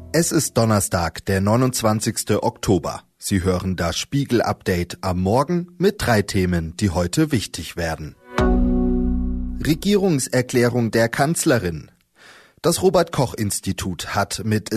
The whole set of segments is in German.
Es ist Donnerstag, der 29. Oktober. Sie hören das Spiegel-Update am Morgen mit 3 Themen, die heute wichtig werden. Regierungserklärung der Kanzlerin. Das Robert-Koch-Institut hat mit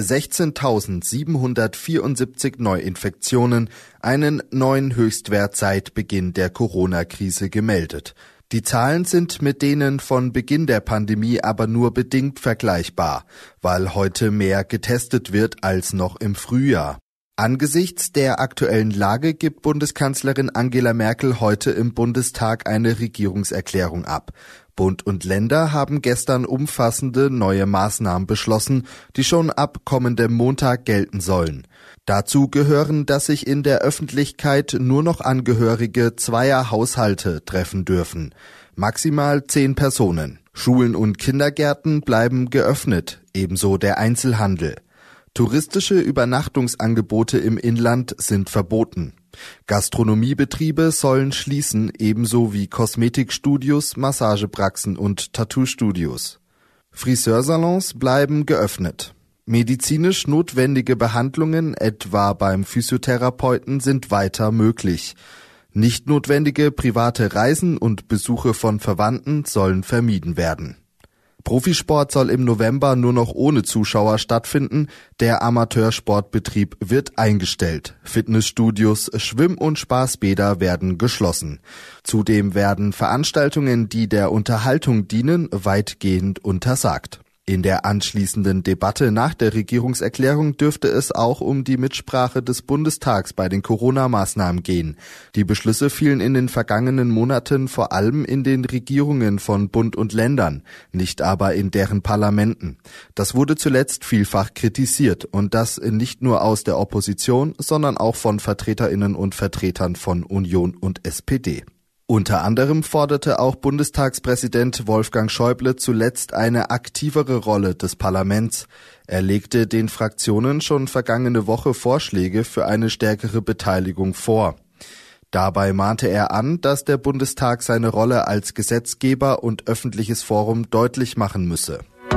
16.774 Neuinfektionen einen neuen Höchstwert seit Beginn der Corona-Krise gemeldet. Die Zahlen sind mit denen von Beginn der Pandemie aber nur bedingt vergleichbar, weil heute mehr getestet wird als noch im Frühjahr. Angesichts der aktuellen Lage gibt Bundeskanzlerin Angela Merkel heute im Bundestag eine Regierungserklärung ab. Bund und Länder haben gestern umfassende neue Maßnahmen beschlossen, die schon ab kommendem Montag gelten sollen. Dazu gehören, dass sich in der Öffentlichkeit nur noch Angehörige zweier Haushalte treffen dürfen. Maximal 10 Personen. Schulen und Kindergärten bleiben geöffnet, ebenso der Einzelhandel. Touristische Übernachtungsangebote im Inland sind verboten. Gastronomiebetriebe sollen schließen, ebenso wie Kosmetikstudios, Massagepraxen und Tattoo-Studios. Friseursalons bleiben geöffnet. Medizinisch notwendige Behandlungen, etwa beim Physiotherapeuten, sind weiter möglich. Nicht notwendige private Reisen und Besuche von Verwandten sollen vermieden werden. Profisport soll im November nur noch ohne Zuschauer stattfinden. Der Amateursportbetrieb wird eingestellt. Fitnessstudios, Schwimm- und Spaßbäder werden geschlossen. Zudem werden Veranstaltungen, die der Unterhaltung dienen, weitgehend untersagt. In der anschließenden Debatte nach der Regierungserklärung dürfte es auch um die Mitsprache des Bundestags bei den Corona-Maßnahmen gehen. Die Beschlüsse fielen in den vergangenen Monaten vor allem in den Regierungen von Bund und Ländern, nicht aber in deren Parlamenten. Das wurde zuletzt vielfach kritisiert, und das nicht nur aus der Opposition, sondern auch von Vertreterinnen und Vertretern von Union und SPD. Unter anderem forderte auch Bundestagspräsident Wolfgang Schäuble zuletzt eine aktivere Rolle des Parlaments. Er legte den Fraktionen schon vergangene Woche Vorschläge für eine stärkere Beteiligung vor. Dabei mahnte er an, dass der Bundestag seine Rolle als Gesetzgeber und öffentliches Forum deutlich machen müsse.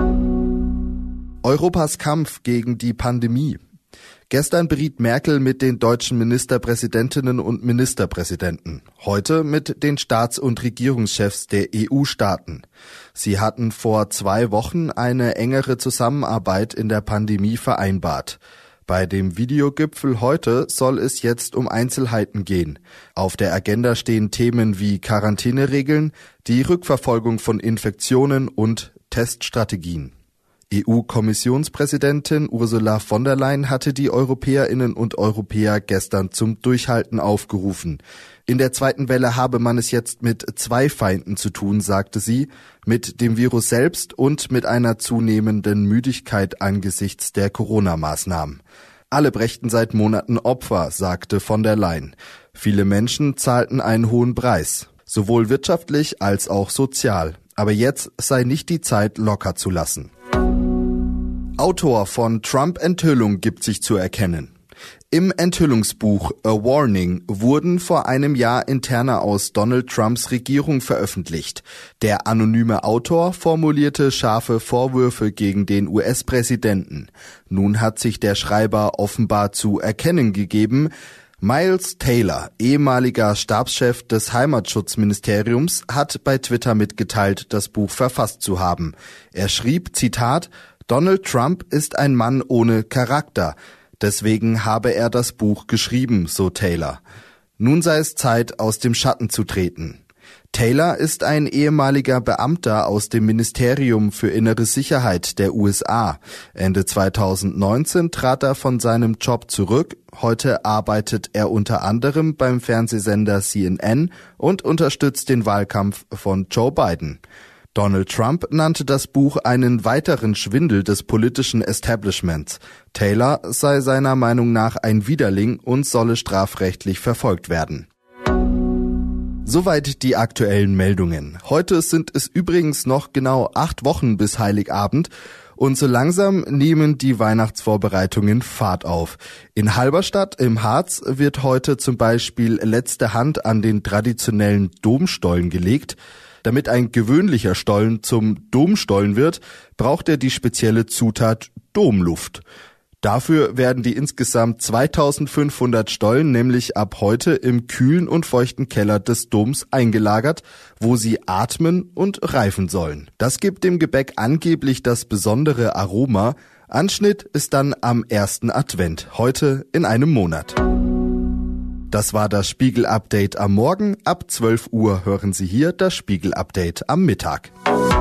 Europas Kampf gegen die Pandemie. Gestern beriet Merkel mit den deutschen Ministerpräsidentinnen und Ministerpräsidenten, heute mit den Staats- und Regierungschefs der EU-Staaten. Sie hatten vor 2 Wochen eine engere Zusammenarbeit in der Pandemie vereinbart. Bei dem Videogipfel heute soll es jetzt um Einzelheiten gehen. Auf der Agenda stehen Themen wie Quarantäneregeln, die Rückverfolgung von Infektionen und Teststrategien. EU-Kommissionspräsidentin Ursula von der Leyen hatte die Europäerinnen und Europäer gestern zum Durchhalten aufgerufen. In der zweiten Welle habe man es jetzt mit 2 Feinden zu tun, sagte sie, mit dem Virus selbst und mit einer zunehmenden Müdigkeit angesichts der Corona-Maßnahmen. Alle brächten seit Monaten Opfer, sagte von der Leyen. Viele Menschen zahlten einen hohen Preis, sowohl wirtschaftlich als auch sozial. Aber jetzt sei nicht die Zeit, locker zu lassen. Autor von Trump-Enthüllung gibt sich zu erkennen. Im Enthüllungsbuch A Warning wurden vor einem Jahr Interna aus Donald Trumps Regierung veröffentlicht. Der anonyme Autor formulierte scharfe Vorwürfe gegen den US-Präsidenten. Nun hat sich der Schreiber offenbar zu erkennen gegeben. Miles Taylor, ehemaliger Stabschef des Heimatschutzministeriums, hat bei Twitter mitgeteilt, das Buch verfasst zu haben. Er schrieb, Zitat, Donald Trump ist ein Mann ohne Charakter. Deswegen habe er das Buch geschrieben, so Taylor. Nun sei es Zeit, aus dem Schatten zu treten. Taylor ist ein ehemaliger Beamter aus dem Ministerium für Innere Sicherheit der USA. Ende 2019 trat er von seinem Job zurück. Heute arbeitet er unter anderem beim Fernsehsender CNN und unterstützt den Wahlkampf von Joe Biden. Donald Trump nannte das Buch einen weiteren Schwindel des politischen Establishments. Taylor sei seiner Meinung nach ein Widerling und solle strafrechtlich verfolgt werden. Soweit die aktuellen Meldungen. Heute sind es übrigens noch genau 8 Wochen bis Heiligabend und so langsam nehmen die Weihnachtsvorbereitungen Fahrt auf. In Halberstadt im Harz wird heute zum Beispiel letzte Hand an den traditionellen Domstollen gelegt. Damit ein gewöhnlicher Stollen zum Domstollen wird, braucht er die spezielle Zutat Domluft. Dafür werden die insgesamt 2500 Stollen nämlich ab heute im kühlen und feuchten Keller des Doms eingelagert, wo sie atmen und reifen sollen. Das gibt dem Gebäck angeblich das besondere Aroma. Anschnitt ist dann am 1. Advent, heute in einem Monat. Das war das Spiegel-Update am Morgen. Ab 12 Uhr hören Sie hier das Spiegel-Update am Mittag.